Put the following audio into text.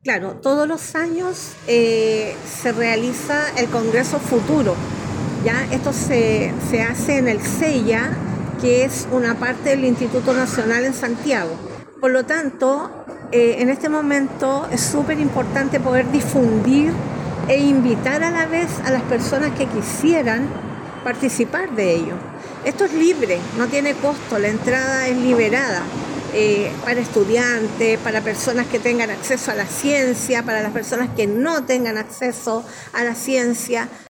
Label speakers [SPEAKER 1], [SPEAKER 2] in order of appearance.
[SPEAKER 1] Claro, todos los años se realiza el Congreso Futuro. ¿Ya? Esto se hace en el CEIA, que es una parte del Instituto Nacional en Santiago. Por lo tanto, en este momento es súper importante poder difundir e invitar a la vez a las personas que quisieran participar de ello. Esto es libre, no tiene costo, la entrada es liberada. Para estudiantes, para personas que tengan acceso a la ciencia, para las personas que no tengan acceso a la ciencia.